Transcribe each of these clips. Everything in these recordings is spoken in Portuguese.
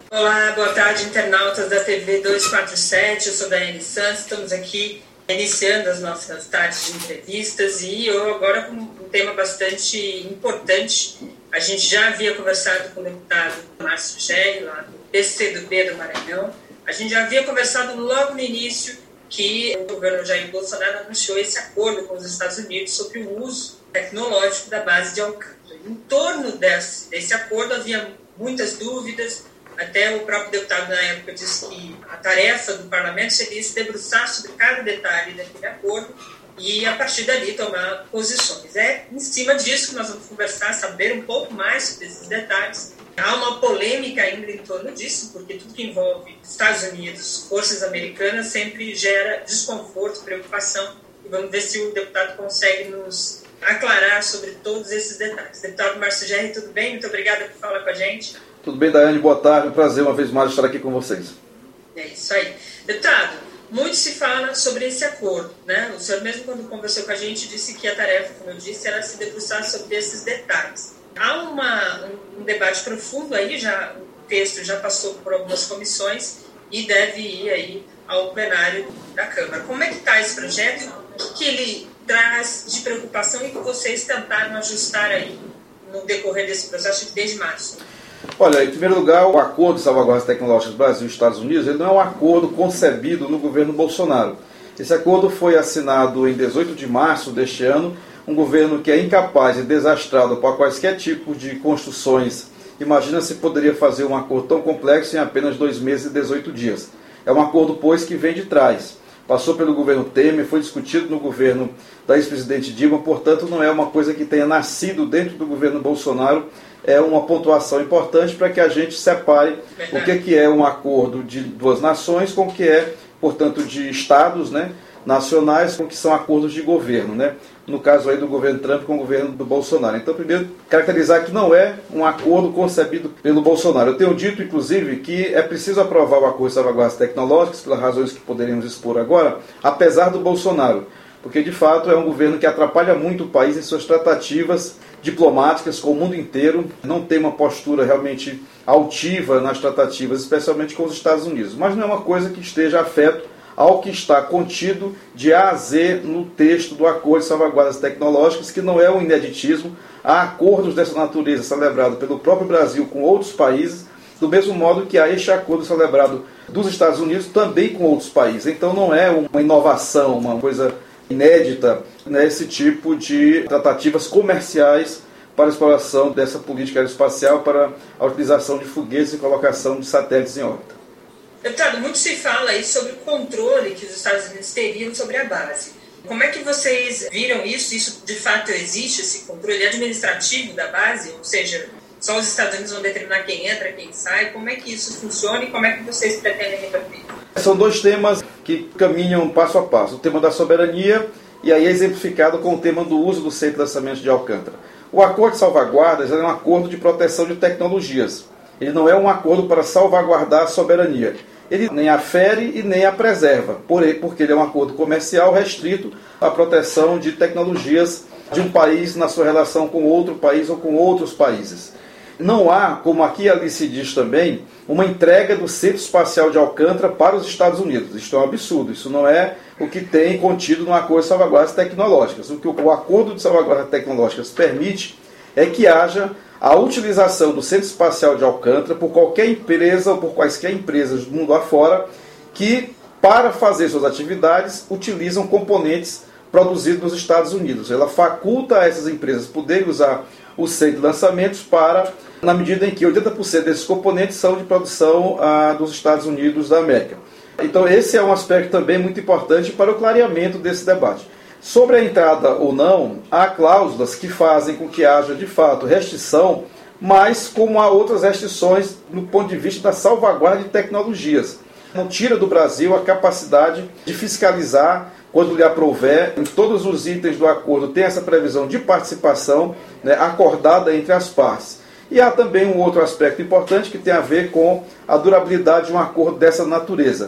Olá, boa tarde, internautas da TV 247, eu sou Daiane Santos, estamos aqui iniciando as nossas tardes de entrevistas e eu agora com um tema bastante importante. A gente já havia conversado com o deputado Márcio Gelli, lá do PCdoB do Maranhão. A gente já havia conversado logo no início que o governo Jair Bolsonaro anunciou esse acordo com os Estados Unidos sobre o uso tecnológico da base de Alcântara. Em torno desse acordo havia muitas dúvidas. Até o próprio deputado na época disse que a tarefa do parlamento seria se debruçar sobre cada detalhe daquele acordo e, a partir dali, tomar posições. É em cima disso que nós vamos conversar, saber um pouco mais sobre esses detalhes. Há uma polêmica ainda em torno disso, porque tudo que envolve Estados Unidos, forças americanas, sempre gera desconforto, preocupação. E vamos ver se o deputado consegue nos aclarar sobre todos esses detalhes. Deputado Márcio Gelli, tudo bem? Muito obrigada por falar com a gente. Tudo bem, Daiane? Boa tarde. Um prazer uma vez mais estar aqui com vocês. É isso aí. Deputado, muito se fala sobre esse acordo, né? O senhor mesmo quando conversou com a gente disse que a tarefa, como eu disse, era se debruçar sobre esses detalhes. Há um debate profundo aí, o texto já passou por algumas comissões e deve ir aí ao plenário da Câmara. Como é que está esse projeto? O que ele traz de preocupação e que vocês tentaram ajustar aí no decorrer desse processo desde março? Olha, em primeiro lugar, o Acordo de Salvaguardas Tecnológicas Brasil e Estados Unidos, ele não é um acordo concebido no governo Bolsonaro. Esse acordo foi assinado em 18 de março deste ano, um governo que é incapaz e desastrado para quaisquer tipo de construções. Imagina se poderia fazer um acordo tão complexo em apenas 2 meses e 18 dias. É um acordo, pois, que vem de trás. Passou pelo governo Temer, foi discutido no governo da ex-presidente Dilma, portanto não é uma coisa que tenha nascido dentro do governo Bolsonaro. É uma pontuação importante para que a gente separe o que é um acordo de duas nações com o que é, portanto, de estados, né, nacionais, com o que são acordos de governo, né? No caso aí do governo Trump com o governo do Bolsonaro. Então, primeiro, caracterizar que não é um acordo concebido pelo Bolsonaro. Eu tenho dito, inclusive, que é preciso aprovar o acordo de salvaguardas tecnológicas, pelas razões que poderíamos expor agora, apesar do Bolsonaro. Porque, de fato, é um governo que atrapalha muito o país em suas tratativas diplomáticas com o mundo inteiro, não tem uma postura realmente altiva nas tratativas, especialmente com os Estados Unidos. Mas não é uma coisa que esteja afeto ao que está contido de A a Z no texto do Acordo de Salvaguardas Tecnológicas, que não é um ineditismo. Há acordos dessa natureza celebrados pelo próprio Brasil com outros países, do mesmo modo que há este acordo celebrado dos Estados Unidos também com outros países. Então não é uma inovação, uma coisa inédita, né, esse tipo de tratativas comerciais para a exploração dessa política aeroespacial para a utilização de foguetes e colocação de satélites em órbita. Deputado, muito se fala aí sobre o controle que os Estados Unidos teriam sobre a base. Como é que vocês viram isso? Isso de fato existe, esse controle administrativo da base? Ou seja, só os Estados Unidos vão determinar quem entra, quem sai? Como é que isso funciona e como é que vocês pretendem resolver? São dois temas que caminham passo a passo. O tema da soberania e aí é exemplificado com o tema do uso do centro de lançamento de Alcântara. O acordo de salvaguardas é um acordo de proteção de tecnologias. Ele não é um acordo para salvaguardar a soberania. Ele nem afere e nem a preserva, porque ele é um acordo comercial restrito à proteção de tecnologias de um país na sua relação com outro país ou com outros países. Não há, como aqui ali se diz também, uma entrega do Centro Espacial de Alcântara para os Estados Unidos. Isto é um absurdo, isso não é o que tem contido no Acordo de Salvaguardas Tecnológicas. O que o Acordo de Salvaguardas Tecnológicas permite é que haja a utilização do Centro Espacial de Alcântara por qualquer empresa ou por quaisquer empresas do mundo afora que, para fazer suas atividades, utilizam componentes produzidos nos Estados Unidos. Ela faculta a essas empresas poderem usar o centro de lançamentos na medida em que 80% desses componentes são de produção dos Estados Unidos da América. Então esse é um aspecto também muito importante para o clareamento desse debate. Sobre a entrada ou não, há cláusulas que fazem com que haja, de fato, restrição, mas como há outras restrições no ponto de vista da salvaguarda de tecnologias. Não tira do Brasil a capacidade de fiscalizar quando lhe aprouver. Em todos os itens do acordo tem essa previsão de participação, né, acordada entre as partes. E há também um outro aspecto importante que tem a ver com a durabilidade de um acordo dessa natureza.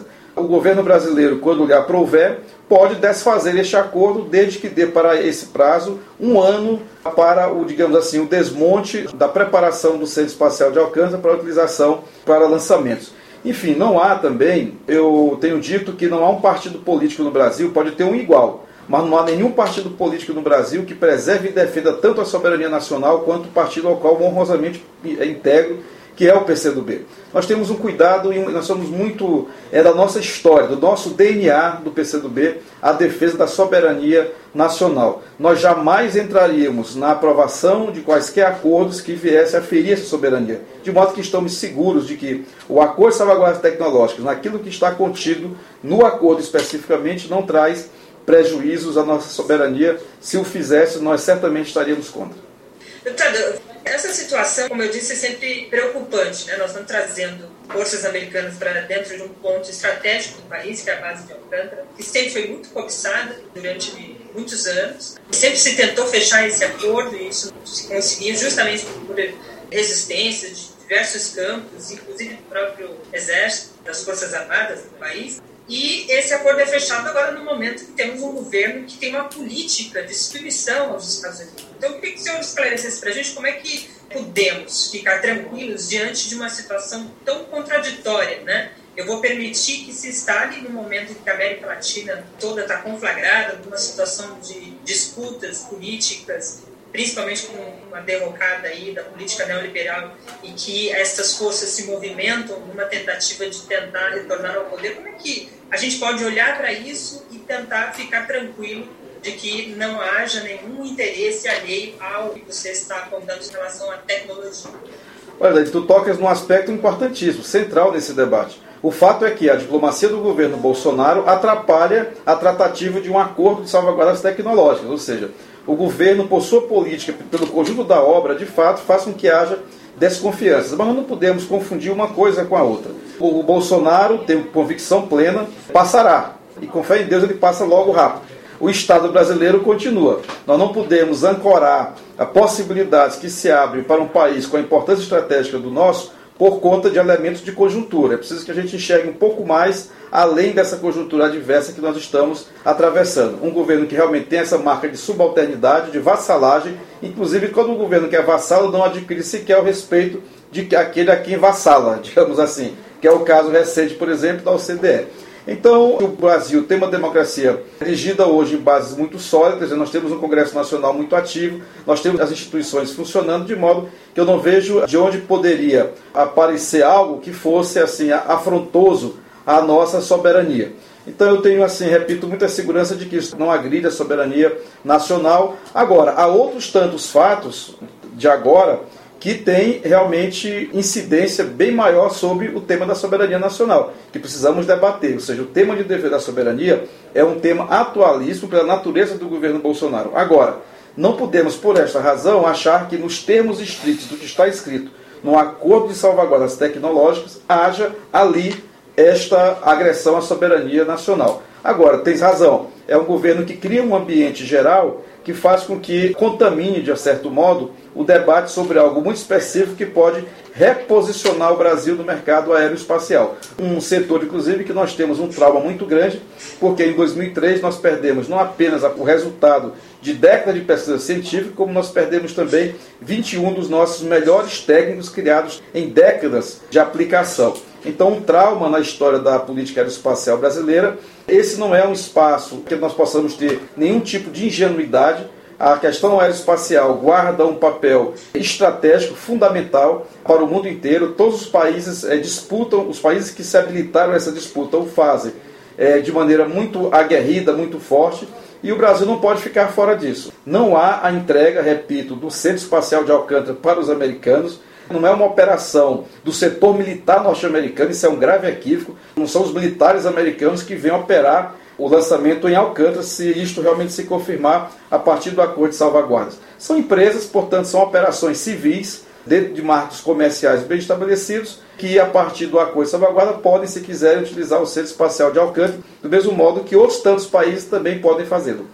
O governo brasileiro, quando lhe aprouver, pode desfazer este acordo, desde que dê para esse prazo 1 ano para o, digamos assim, o desmonte da preparação do Centro Espacial de Alcântara para utilização para lançamentos. Enfim, não há também, eu tenho dito que não há um partido político no Brasil, pode ter um igual, mas não há nenhum partido político no Brasil que preserve e defenda tanto a soberania nacional quanto o partido ao qual honrosamente integro, que é o PCdoB. Nós temos um cuidado e nós somos muito, da nossa história, do nosso DNA do PCdoB, a defesa da soberania nacional. Nós jamais entraríamos na aprovação de quaisquer acordos que viessem a ferir essa soberania, de modo que estamos seguros de que o acordo de salvaguardas tecnológicas, naquilo que está contido no acordo especificamente, não traz prejuízos à nossa soberania. Se o fizesse, nós certamente estaríamos contra. Deputado, essa situação, como eu disse, é sempre preocupante, né? Nós estamos trazendo forças americanas para dentro de um ponto estratégico do país, que é a base de Alcântara, que sempre foi muito cobiçada durante muitos anos. Sempre se tentou fechar esse acordo e isso não se conseguia justamente por resistências de diversos campos, inclusive do próprio Exército, das Forças Armadas do país. E esse acordo é fechado agora no momento que temos um governo que tem uma política de submissão aos Estados Unidos. Então, eu queria que o senhor esclarecesse para a gente como é que podemos ficar tranquilos diante de uma situação tão contraditória, né? Eu vou permitir que se instale no momento em que a América Latina toda está conflagrada, numa situação de disputas políticas, principalmente com uma derrocada aí da política neoliberal, e que essas forças se movimentam numa tentativa de tentar retornar ao poder. Como é que a gente pode olhar para isso e tentar ficar tranquilo de que não haja nenhum interesse alheio ao que você está apontando em relação à tecnologia? Olha, tu tocas num aspecto importantíssimo, central nesse debate. O fato é que a diplomacia do governo Bolsonaro atrapalha a tratativa de um acordo de salvaguardas tecnológicas, ou seja, o governo, por sua política, pelo conjunto da obra, de fato, faz com que haja desconfianças. Mas nós não podemos confundir uma coisa com a outra. O Bolsonaro, tem convicção plena, passará. E com fé em Deus ele passa logo rápido. O Estado brasileiro continua. Nós não podemos ancorar a possibilidades que se abrem para um país com a importância estratégica do nosso por conta de elementos de conjuntura. É preciso que a gente enxergue um pouco mais além dessa conjuntura adversa que nós estamos atravessando. Um governo que realmente tem essa marca de subalternidade, de vassalagem, inclusive quando o governo que é vassalo não adquire sequer o respeito de aquele a quem vassala, digamos assim, que é o caso recente, por exemplo, da OCDE. Então, o Brasil tem uma democracia erigida hoje em bases muito sólidas, nós temos um Congresso Nacional muito ativo, nós temos as instituições funcionando, de modo que eu não vejo de onde poderia aparecer algo que fosse assim afrontoso à nossa soberania. Então eu tenho, assim, repito, muita segurança de que isso não agride a soberania nacional. Agora, há outros tantos fatos de agora que tem realmente incidência bem maior sobre o tema da soberania nacional, que precisamos debater. Ou seja, o tema de defesa da soberania é um tema atualíssimo pela natureza do governo Bolsonaro. Agora, não podemos, por esta razão, achar que nos termos estritos do que está escrito no acordo de salvaguardas tecnológicas, haja ali esta agressão à soberania nacional. Agora, tens razão, é um governo que cria um ambiente geral que faz com que contamine, de certo modo, o debate sobre algo muito específico que pode reposicionar o Brasil no mercado aeroespacial. Um setor, inclusive, que nós temos um trauma muito grande, porque em 2003 nós perdemos não apenas o resultado de décadas de pesquisa científica, como nós perdemos também 21 dos nossos melhores técnicos criados em décadas de aplicação. Então, um trauma na história da política aeroespacial brasileira. Esse não é um espaço que nós possamos ter nenhum tipo de ingenuidade. A questão aeroespacial guarda um papel estratégico fundamental para o mundo inteiro. Todos os países disputam, os países que se habilitaram a essa disputa o fazem de maneira muito aguerrida, muito forte, e o Brasil não pode ficar fora disso. Não há a entrega, repito, do Centro Espacial de Alcântara para os americanos. Não é uma operação do setor militar norte-americano, isso é um grave equívoco. Não são os militares americanos que vêm operar o lançamento em Alcântara, se isto realmente se confirmar a partir do acordo de salvaguardas. São empresas, portanto, são operações civis, dentro de marcos comerciais bem estabelecidos, que a partir do acordo de salvaguarda podem, se quiserem, utilizar o Centro Espacial de Alcântara, do mesmo modo que outros tantos países também podem fazê-lo.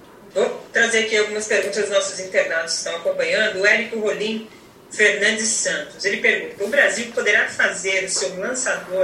Vou trazer aqui algumas perguntas dos nossos internados que estão acompanhando. O Érico Rolim Fernandes Santos, ele pergunta: o Brasil poderá fazer o seu lançador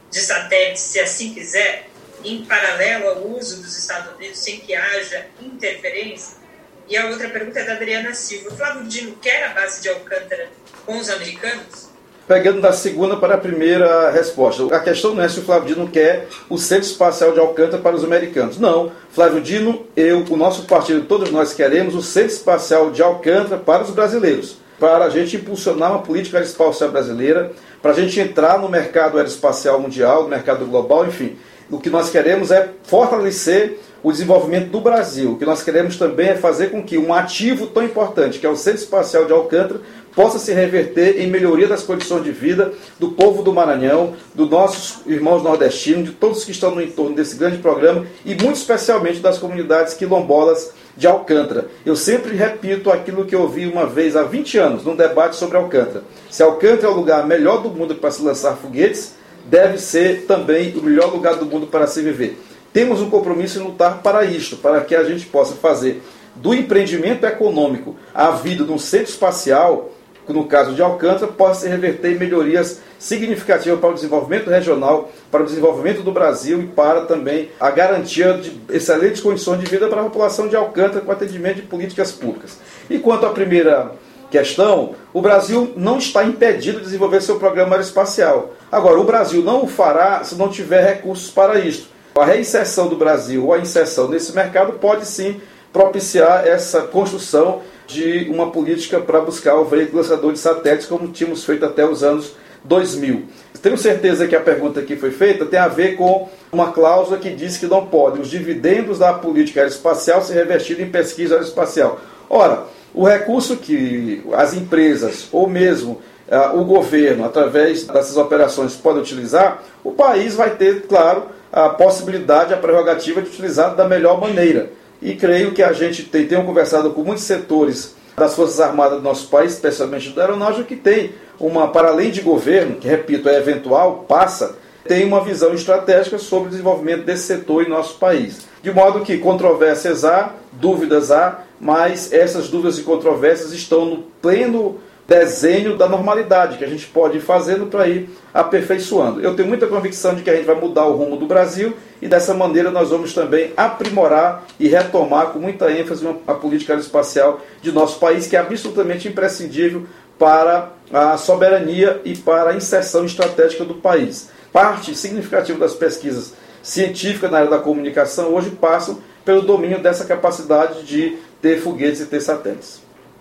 de satélites, se assim quiser, em paralelo ao uso dos Estados Unidos, sem que haja interferência? E a outra pergunta é da Adriana Silva. O Flávio Dino quer a base de Alcântara com os americanos? Pegando da segunda para a primeira resposta. A questão não é se o Flávio Dino quer o Centro Espacial de Alcântara para os americanos. Não. Flávio Dino, o nosso partido, todos nós queremos o Centro Espacial de Alcântara para os brasileiros. Para a gente impulsionar uma política aeroespacial brasileira, para a gente entrar no mercado aeroespacial mundial, no mercado global, enfim. O que nós queremos é fortalecer o desenvolvimento do Brasil. O que nós queremos também é fazer com que um ativo tão importante, que é o Centro Espacial de Alcântara, possa se reverter em melhoria das condições de vida do povo do Maranhão, dos nossos irmãos nordestinos, de todos que estão no entorno desse grande programa e muito especialmente das comunidades quilombolas de Alcântara. Eu sempre repito aquilo que eu ouvi uma vez há 20 anos, num debate sobre Alcântara. Se Alcântara é o lugar melhor do mundo para se lançar foguetes, deve ser também o melhor lugar do mundo para se viver. Temos um compromisso em lutar para isto, para que a gente possa fazer do empreendimento econômico a vida num centro espacial, no caso de Alcântara, possa se reverter em melhorias significativas para o desenvolvimento regional, para o desenvolvimento do Brasil e para também a garantia de excelentes condições de vida para a população de Alcântara com atendimento de políticas públicas. E quanto à primeira questão, o Brasil não está impedido de desenvolver seu programa aeroespacial. Agora, o Brasil não o fará se não tiver recursos para isto. A reinserção do Brasil ou a inserção nesse mercado pode sim propiciar essa construção de uma política para buscar o veículo lançador de satélites, como tínhamos feito até os anos 2000. Tenho certeza que a pergunta que foi feita tem a ver com uma cláusula que diz que não pode os dividendos da política aeroespacial se revertirem em pesquisa aeroespacial. Ora, o recurso que as empresas ou mesmo o governo, através dessas operações, pode utilizar, o país vai ter, claro, a possibilidade, a prerrogativa de utilizar da melhor maneira. E creio que a gente tenho conversado com muitos setores das Forças Armadas do nosso país, especialmente da aeronáutica, que tem para além de governo, que, repito, é eventual, tem uma visão estratégica sobre o desenvolvimento desse setor em nosso país. De modo que controvérsias há, dúvidas há, mas essas dúvidas e controvérsias estão no pleno desenho da normalidade que a gente pode ir fazendo para ir aperfeiçoando. Eu tenho muita convicção de que a gente vai mudar o rumo do Brasil e dessa maneira nós vamos também aprimorar e retomar com muita ênfase a política aeroespacial de nosso país, que é absolutamente imprescindível para a soberania e para a inserção estratégica do país. Parte significativa das pesquisas científicas na área da comunicação hoje passam pelo domínio dessa capacidade de ter foguetes e ter satélites.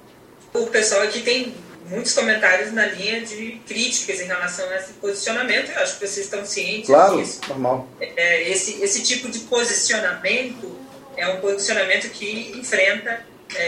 O pessoal aqui tem muitos comentários na linha de críticas em relação a esse posicionamento. Eu acho que vocês estão cientes claro, disso. Normal. Esse tipo de posicionamento é um posicionamento que enfrenta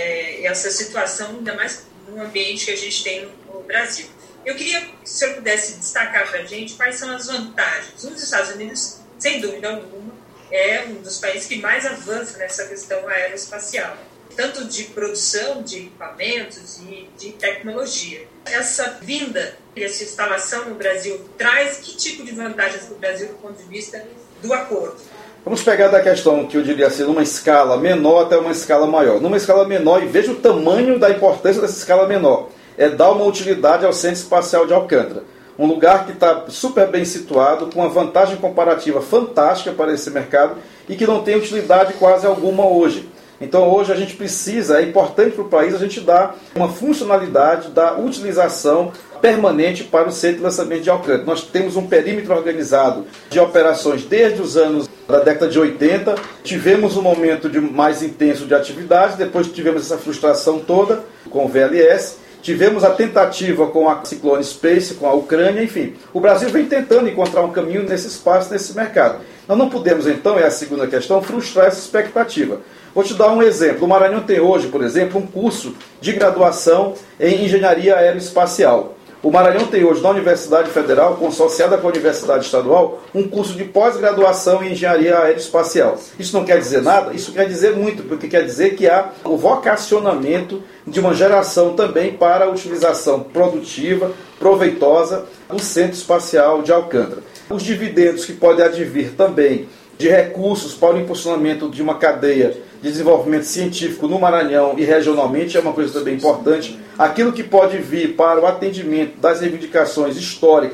essa situação, ainda mais no ambiente que a gente tem no Brasil. Eu queria que o senhor pudesse destacar para a gente quais são as vantagens. Os Estados Unidos, sem dúvida alguma, é um dos países que mais avança nessa questão aeroespacial, tanto de produção de equipamentos e de tecnologia. Essa vinda, essa instalação no Brasil, traz que tipo de vantagens para o Brasil do ponto de vista do acordo? Vamos pegar da questão que eu diria ser numa escala menor até uma escala maior. Numa escala menor, e veja o tamanho da importância dessa escala menor, é dar uma utilidade ao Centro Espacial de Alcântara. Um lugar que está super bem situado, com uma vantagem comparativa fantástica para esse mercado e que não tem utilidade quase alguma hoje. Então hoje a gente precisa, é importante para o país a gente dar uma funcionalidade da utilização permanente para o centro de lançamento de Alcântara. Nós temos um perímetro organizado de operações desde os anos da década de 80, tivemos um momento mais intenso de atividade, depois tivemos essa frustração toda com o VLS, tivemos a tentativa com a Cyclone Space, com a Ucrânia, enfim. O Brasil vem tentando encontrar um caminho nesse espaço, nesse mercado. Nós não podemos, então, é a segunda questão, frustrar essa expectativa. Vou te dar um exemplo. O Maranhão tem hoje, por exemplo, um curso de graduação em engenharia aeroespacial. O Maranhão tem hoje, na Universidade Federal, consorciada com a Universidade Estadual, um curso de pós-graduação em engenharia aeroespacial. Isso não quer dizer nada? Isso quer dizer muito, porque quer dizer que há o vocacionamento de uma geração também para a utilização produtiva, proveitosa do Centro Espacial de Alcântara. Os dividendos que podem advir também de recursos para o impulsionamento de uma cadeia de desenvolvimento científico no Maranhão e regionalmente é uma coisa também importante. Aquilo que pode vir para o atendimento das reivindicações históricas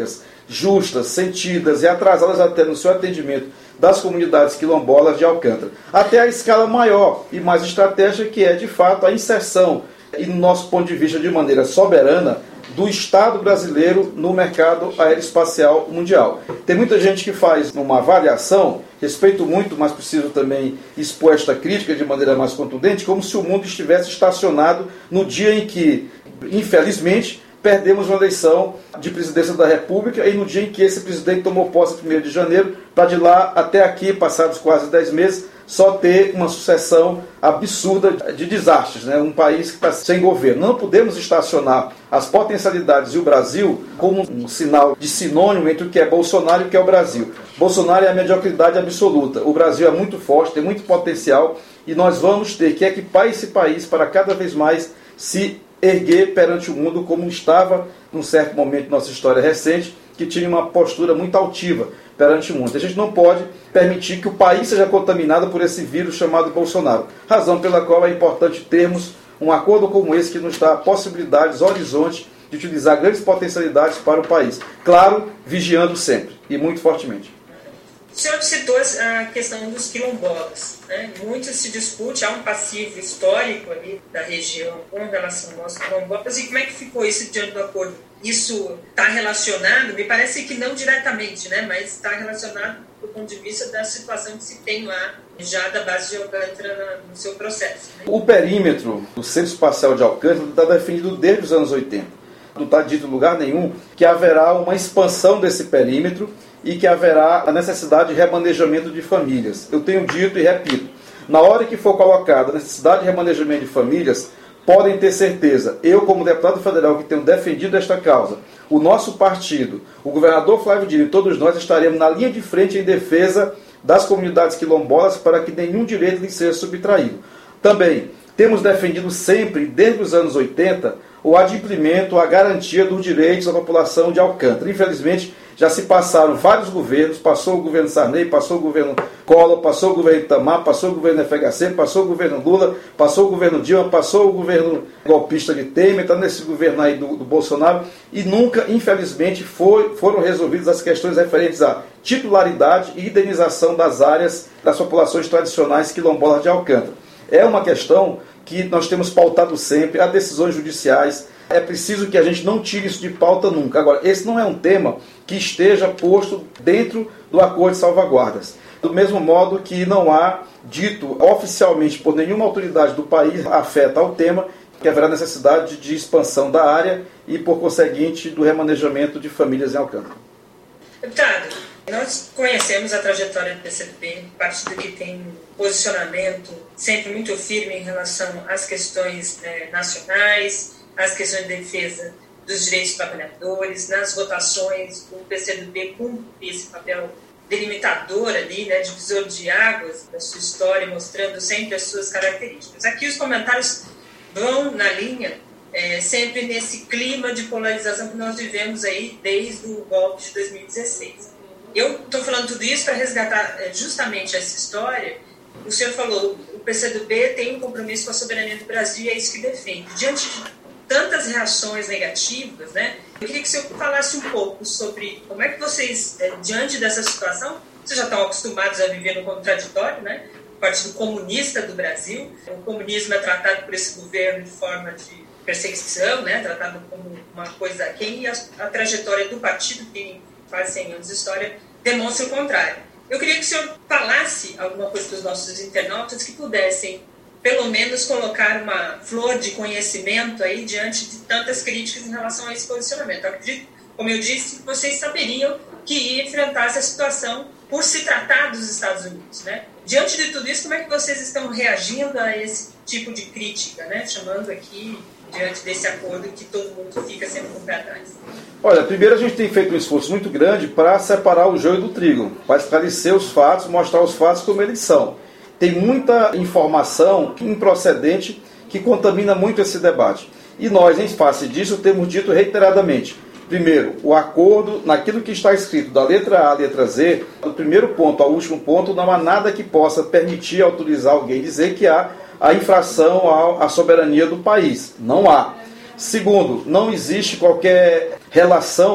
justas, sentidas e atrasadas até no seu atendimento das comunidades quilombolas de Alcântara, até a escala maior e mais estratégica, que é, de fato, a inserção, e no nosso ponto de vista de maneira soberana, do Estado brasileiro no mercado aeroespacial mundial. Tem muita gente que faz uma avaliação, respeito muito, mas preciso também expor esta crítica de maneira mais contundente, como se o mundo estivesse estacionado no dia em que, infelizmente, perdemos uma eleição de presidência da República e no dia em que esse presidente tomou posse, 1º de janeiro, para de lá até aqui, passados quase 10 meses, só ter uma sucessão absurda de desastres, né? Um país que está sem governo. Não podemos estacionar as potencialidades e o Brasil como um sinal de sinônimo entre o que é Bolsonaro e o que é o Brasil. Bolsonaro é a mediocridade absoluta. O Brasil é muito forte, tem muito potencial e nós vamos ter que equipar esse país para cada vez mais se erguer perante o mundo como estava num certo momento da nossa história recente, que tinha uma postura muito altiva perante o mundo. A gente não pode permitir que o país seja contaminado por esse vírus chamado Bolsonaro. Razão pela qual é importante termos um acordo como esse que nos dá possibilidades, horizonte de utilizar grandes potencialidades para o país. Claro, vigiando sempre e muito fortemente. O senhor citou a questão dos quilombolas, né? Muito se discute, há um passivo histórico ali da região com relação aos quilombolas. E como é que ficou isso diante do acordo? Isso está relacionado, me parece que não diretamente, né? Mas está relacionado do ponto de vista da situação que se tem lá, já da base de Alcântara no seu processo, né? O perímetro do Centro Espacial de Alcântara está definido desde os anos 80. Não está dito em lugar nenhum que haverá uma expansão desse perímetro e que haverá a necessidade de remanejamento de famílias. Eu tenho dito e repito, na hora que for colocada a necessidade de remanejamento de famílias, podem ter certeza, eu como deputado federal que tenho defendido esta causa, o nosso partido, o governador Flávio Dino e todos nós estaremos na linha de frente em defesa das comunidades quilombolas para que nenhum direito lhes seja subtraído. Também temos defendido sempre, desde os anos 80, o adimplemento, a garantia dos direitos da população de Alcântara. Infelizmente, já se passaram vários governos, passou o governo Sarney, passou o governo Collor, passou o governo Itamar, passou o governo FHC, passou o governo Lula, passou o governo Dilma, passou o governo golpista de Temer, está nesse governo aí do Bolsonaro, e nunca, infelizmente, foram resolvidas as questões referentes à titularidade e indenização das áreas das populações tradicionais quilombolas de Alcântara. É uma questão que nós temos pautado sempre, há decisões judiciais. É preciso que a gente não tire isso de pauta nunca. Agora, esse não é um tema que esteja posto dentro do acordo de salvaguardas. Do mesmo modo que não há dito oficialmente por nenhuma autoridade do país afeta ao tema que haverá necessidade de expansão da área e, por conseguinte, do remanejamento de famílias em Alcântara. Deputado, nós conhecemos a trajetória do PCdoB, partido que tem um posicionamento sempre muito firme em relação às questões nacionais, às questões de defesa dos direitos dos trabalhadores. Nas votações, o PCdoB cumpre esse papel delimitador ali, né, divisor de águas da sua história, mostrando sempre as suas características. Aqui os comentários vão na linha, sempre nesse clima de polarização que nós vivemos aí desde o golpe de 2016. Eu estou falando tudo isso para resgatar justamente essa história. O senhor falou, o PCdoB tem um compromisso com a soberania do Brasil e é isso que defende. Diante de tantas reações negativas, né, eu queria que o senhor falasse um pouco sobre como é que vocês, diante dessa situação, vocês já estão acostumados a viver no contraditório, né? O Partido Comunista do Brasil, o comunismo é tratado por esse governo de forma de perseguição, né, tratado como uma coisa aquém, e a trajetória do partido, que quase 100 anos de história, demonstra o contrário. Eu queria que o senhor falasse alguma coisa para os nossos internautas que pudessem, pelo menos, colocar uma flor de conhecimento aí diante de tantas críticas em relação a esse posicionamento. Eu acredito, como eu disse, que vocês saberiam que ia enfrentar essa situação por se tratar dos Estados Unidos, né? Diante de tudo isso, como é que vocês estão reagindo a esse tipo de crítica, né? Chamando aqui, diante desse acordo, que todo mundo fica sempre com o pé atrás. Olha, primeiro a gente tem feito um esforço muito grande para separar o joio do trigo, para esclarecer os fatos, mostrar os fatos como eles são. Tem muita informação improcedente que contamina muito esse debate. E nós, em face disso, temos dito reiteradamente: primeiro, o acordo, naquilo que está escrito da letra A à letra Z, do primeiro ponto ao último ponto, não há nada que possa permitir, autorizar alguém dizer que há a infração à soberania do país. Não há. Segundo, não existe qualquer relação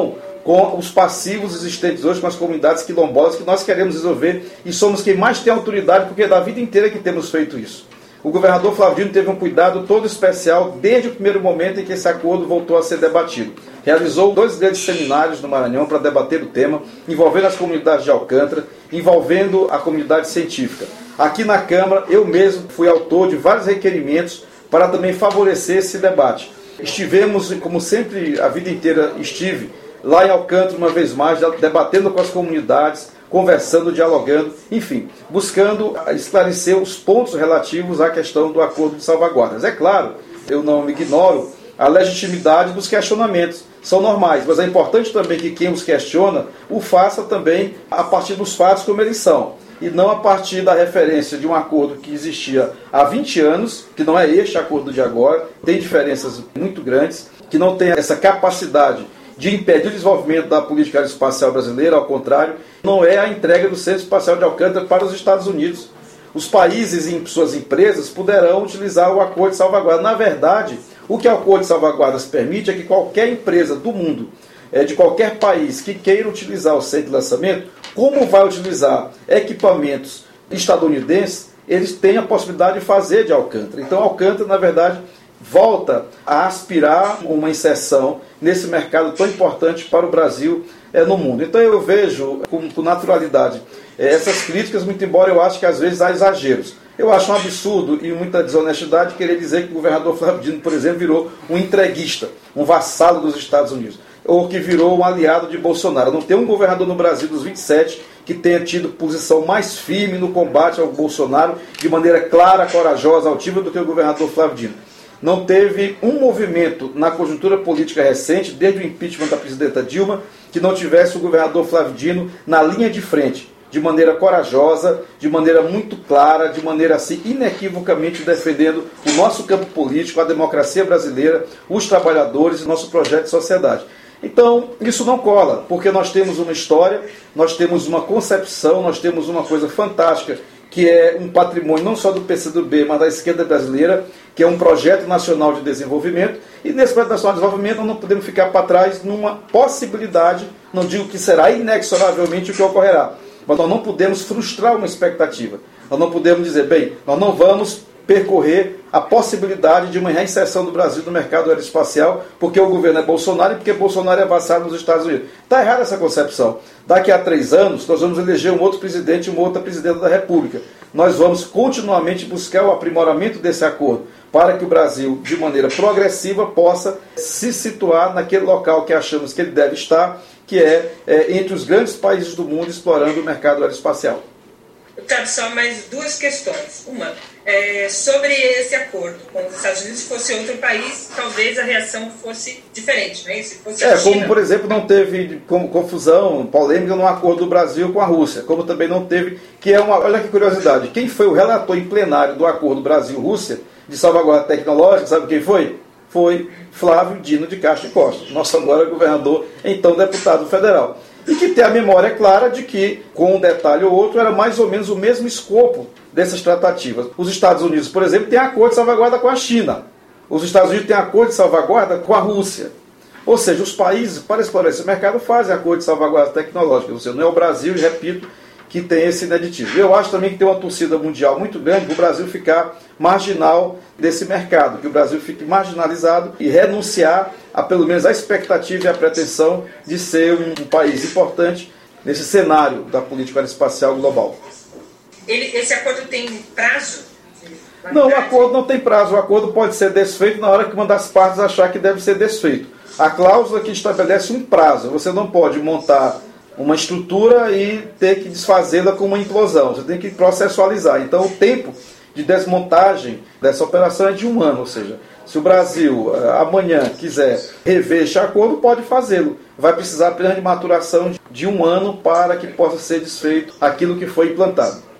com os passivos existentes hoje, com as comunidades quilombolas que nós queremos resolver e somos quem mais tem autoridade, porque é da vida inteira que temos feito isso. O governador Flávio Dino teve um cuidado todo especial desde o primeiro momento em que esse acordo voltou a ser debatido. Realizou 2 grandes seminários no Maranhão para debater o tema, envolvendo as comunidades de Alcântara, envolvendo a comunidade científica. Aqui na Câmara, eu mesmo fui autor de vários requerimentos para também favorecer esse debate. Estivemos, como sempre a vida inteira estive, lá em Alcântara uma vez mais, debatendo com as comunidades, conversando, dialogando, enfim, buscando esclarecer os pontos relativos à questão do acordo de salvaguardas. É claro, eu não ignoro a legitimidade dos questionamentos, são normais, mas é importante também que quem os questiona o faça também a partir dos fatos como eles são, e não a partir da referência de um acordo que existia há 20 anos, que não é este acordo de agora, tem diferenças muito grandes, que não tem essa capacidade de impedir o desenvolvimento da política aeroespacial brasileira, ao contrário, não é a entrega do Centro Espacial de Alcântara para os Estados Unidos. Os países e suas empresas poderão utilizar o acordo de salvaguarda. Na verdade, o que o acordo de salvaguardas permite é que qualquer empresa do mundo, de qualquer país que queira utilizar o centro de lançamento, como vai utilizar equipamentos estadunidenses, eles têm a possibilidade de fazer de Alcântara. Então, Alcântara, na verdade, volta a aspirar uma inserção nesse mercado tão importante para o Brasil no mundo. Então eu vejo com naturalidade essas críticas, muito embora eu acho que às vezes há exageros. Eu acho um absurdo e muita desonestidade querer dizer que o governador Flávio Dino, por exemplo, virou um entreguista, um vassalo dos Estados Unidos, ou que virou um aliado de Bolsonaro. Não tem um governador no Brasil dos 27 que tenha tido posição mais firme no combate ao Bolsonaro, de maneira clara, corajosa, altiva, do que o governador Flávio Dino. Não teve um movimento na conjuntura política recente, desde o impeachment da presidenta Dilma, que não tivesse o governador Flávio Dino na linha de frente, de maneira corajosa, de maneira muito clara, de maneira assim inequivocamente defendendo o nosso campo político, a democracia brasileira, os trabalhadores e nosso projeto de sociedade. Então, isso não cola, porque nós temos uma história, nós temos uma concepção, nós temos uma coisa fantástica, que é um patrimônio não só do PCdoB, mas da esquerda brasileira, que é um projeto nacional de desenvolvimento, e nesse projeto nacional de desenvolvimento nós não podemos ficar para trás numa possibilidade, não digo que será inexoravelmente o que ocorrerá, mas nós não podemos frustrar uma expectativa, nós não podemos dizer, bem, nós não vamos percorrer a possibilidade de uma reinserção do Brasil no mercado aeroespacial, porque o governo é Bolsonaro e porque Bolsonaro é vassalo nos Estados Unidos. Está errada essa concepção. Daqui a 3 anos, nós vamos eleger um outro presidente e uma outra presidenta da República. Nós vamos continuamente buscar o aprimoramento desse acordo, para que o Brasil, de maneira progressiva, possa se situar naquele local que achamos que ele deve estar, que é entre os grandes países do mundo explorando o mercado aeroespacial. Eu quero só mais 2 questões. Uma, sobre esse acordo com os Estados Unidos, se fosse outro país, talvez a reação fosse diferente, né? Se fosse a China, como, por exemplo, não teve confusão, polêmica no acordo do Brasil com a Rússia, como também não teve, olha que curiosidade, quem foi o relator em plenário do acordo Brasil-Rússia de salvaguarda tecnológica, sabe quem foi? Foi Flávio Dino de Castro Costa, nosso agora governador, então deputado federal. E que tem a memória clara de que, com um detalhe ou outro, era mais ou menos o mesmo escopo dessas tratativas. Os Estados Unidos, por exemplo, têm acordo de salvaguarda com a China. Os Estados Unidos têm acordo de salvaguarda com a Rússia. Ou seja, os países, para explorar esse mercado, fazem acordo de salvaguarda tecnológica. Ou seja, não é o Brasil, e repito, que tem esse inaditivo. Eu acho também que tem uma torcida mundial muito grande para o Brasil ficar marginal desse mercado, que o Brasil fique marginalizado e renunciar a pelo menos a expectativa e a pretensão de ser um país importante nesse cenário da política aeroespacial global. Esse acordo tem prazo? Não, o acordo não tem prazo. O acordo pode ser desfeito na hora que uma das partes achar que deve ser desfeito. A cláusula que estabelece um prazo. Você não pode montar uma estrutura e ter que desfazê-la com uma implosão. Você tem que processualizar. Então, o tempo de desmontagem dessa operação é de 1 ano. Ou seja, se o Brasil amanhã quiser rever este acordo, pode fazê-lo. Vai precisar apenas de maturação de 1 ano para que possa ser desfeito aquilo que foi implantado.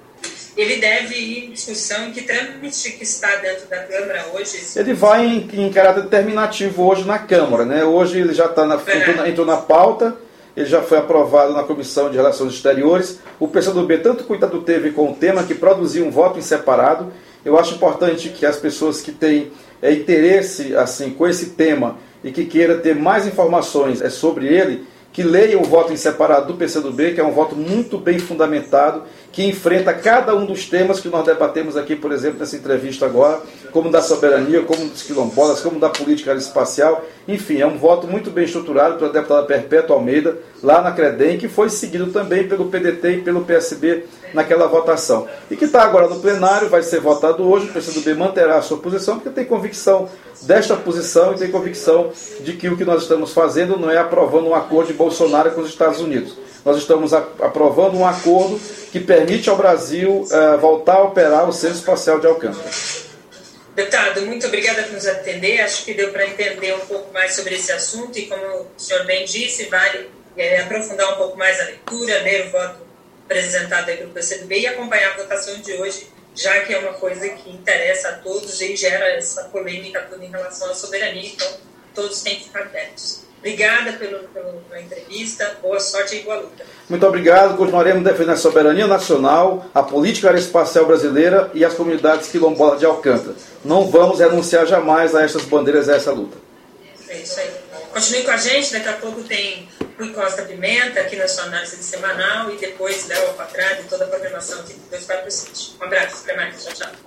Ele deve ir em discussão, em que trâmite que está dentro da Câmara hoje? Ele vai em caráter determinativo hoje na Câmara, né? Hoje ele já entrou na pauta, ele já foi aprovado na Comissão de Relações Exteriores. O PCdoB tanto cuidado teve com o tema que produziu um voto em separado. Eu acho importante que as pessoas que têm interesse assim, com esse tema e que queira ter mais informações sobre ele, que leiam o voto em separado do PCdoB, que é um voto muito bem fundamentado, que enfrenta cada um dos temas que nós debatemos aqui, por exemplo, nessa entrevista agora, como da soberania, como dos quilombolas, como da política aeroespacial. Enfim, é um voto muito bem estruturado pela deputada Perpétua Almeida, lá na CREDEM, que foi seguido também pelo PDT e pelo PSB naquela votação. E que está agora no plenário, vai ser votado hoje, o PCdoB manterá a sua posição, porque tem convicção desta posição e tem convicção de que o que nós estamos fazendo não é aprovando um acordo de Bolsonaro com os Estados Unidos. Nós estamos aprovando um acordo que permite ao Brasil voltar a operar o Centro Espacial de Alcântara. Deputado, muito obrigada por nos atender. Acho que deu para entender um pouco mais sobre esse assunto e, como o senhor bem disse, vale aprofundar um pouco mais a leitura, ler o voto apresentado aí pelo PCdoB e acompanhar a votação de hoje, já que é uma coisa que interessa a todos e gera essa polêmica toda em relação à soberania, então todos têm que ficar atentos. Obrigada pela entrevista, boa sorte e boa luta. Muito obrigado, continuaremos defendendo a soberania nacional, a política aeroespacial brasileira e as comunidades quilombolas de Alcântara. Não vamos renunciar jamais a essas bandeiras, a essa luta. É isso aí. Continue com a gente, daqui a pouco tem Rui Costa Pimenta aqui na sua análise semanal e depois Léo Alpatrado e toda a programação aqui do 247. Um abraço, até mais, tchau, tchau.